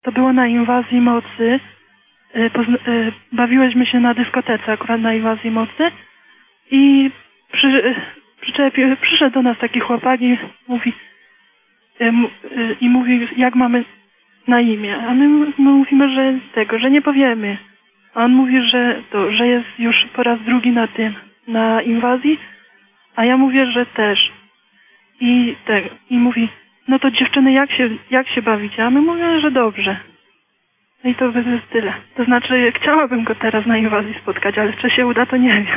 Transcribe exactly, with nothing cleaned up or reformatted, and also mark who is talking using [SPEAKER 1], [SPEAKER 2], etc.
[SPEAKER 1] to było na Inwazji Mocy. Y, pozna, y, bawiłyśmy się na dyskotece akurat na Inwazji Mocy i przy, y, przyczepi, przyszedł do nas taki chłopak i mówi, y, y, i mówi, jak mamy na imię. A my, my mówimy, że tego, że nie powiemy. A on mówi, że to, że jest już po raz drugi na tym, na Inwazji, a ja mówię, że też. I tak, i mówi, no to dziewczyny, jak się, jak się bawicie? A my mówimy, że dobrze. No i to jest tyle. To znaczy, chciałabym go teraz na Inwazji spotkać, ale czy się uda, to nie wiem.